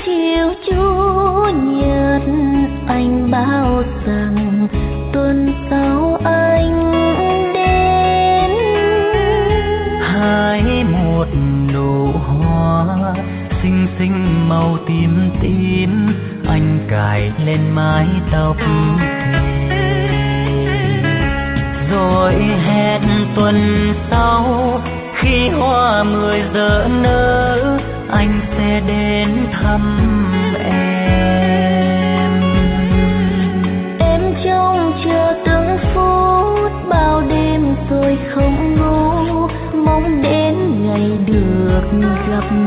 chiều chủ nhật anh bảo rằng tuần sau anh đến. hái một nụ hoa xinh xinh màu tím tím, anh cài lên mái tóc thề. Rồi hẹn tuần sau khi hoa 10 giờ nở, anh sẽ đến thăm em. Em trông chờ từng phút bao đêm rồi không ngủ, mong đến ngày được gặp